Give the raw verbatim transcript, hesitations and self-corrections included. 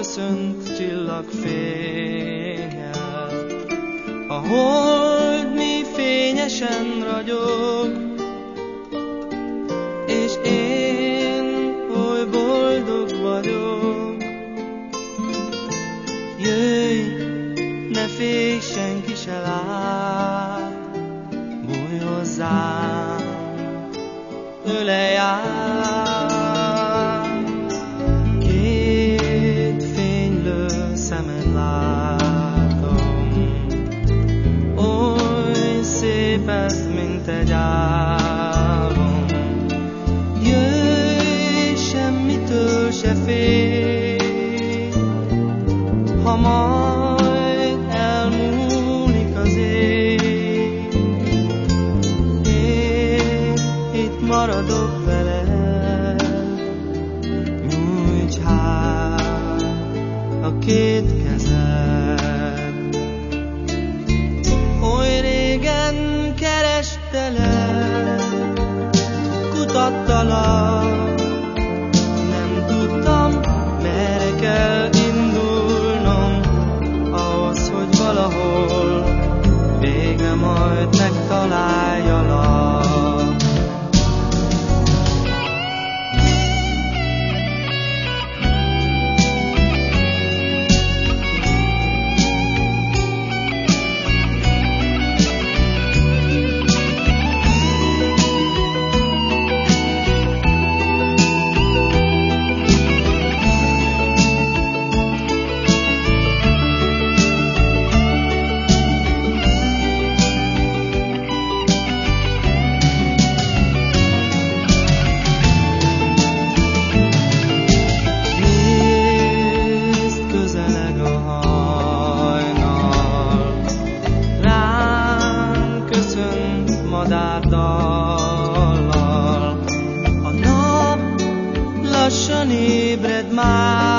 köszönt csillagfénnyel. A hold mi fényesen ragyog, és én oly boldog vagyok. Jöjj, ne félj, senki se lát, bújj hozzám, ölelj át. Két fénylő szemed látom, oly szép ez, mint egy álom. Jöjj, semmitől se félj, ha majd elmúlik az ég. Én itt maradok veled, nyújts hát a két kezed. Oly régen kerestelek, kutattalak, nem tudtam, merre kell indulnom, ahhoz, hogy valahol végre majd megtaláljalak. Madárdallal a nap lassan ébred már.